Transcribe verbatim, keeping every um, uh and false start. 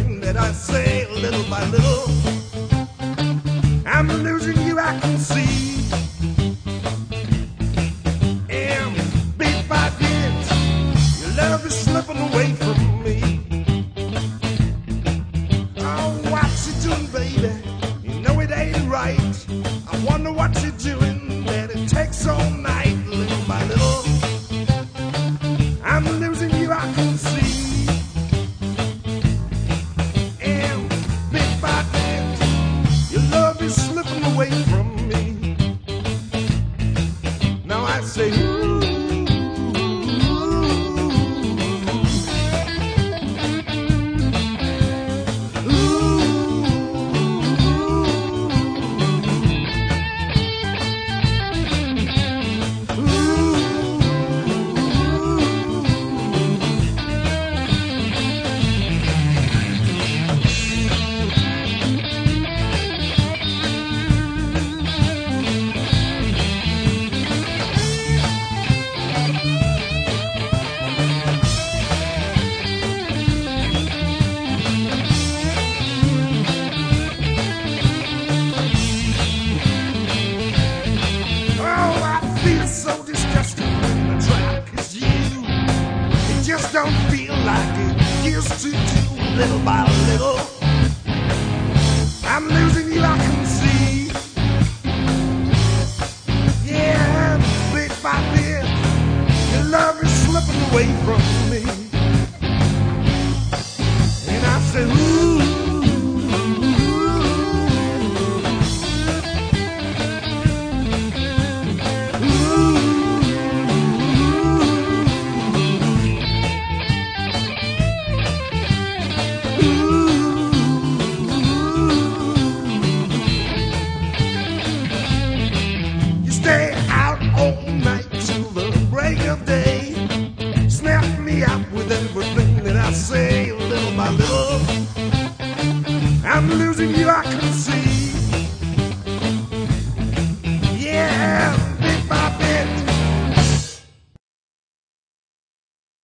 everything that I say, little by little. I'm losing you, I can see. And bit by bit, your love is slipping away from me. Oh, what's you doing, baby? You know it ain't right. I wonder what you're doing, that it takes all night, little by little. I'm losing you, I can see. And bit by bit, your love is slipping away from me. Now I say, ooh. Don't feel like it used to do, little by little. I'm losing you, I can see. Yeah, bit by bit, your love is slipping away from me. And I say, ooh. Stay out all night till the break of day. Snap me out with everything that I say, little by little. I'm losing you, I can see.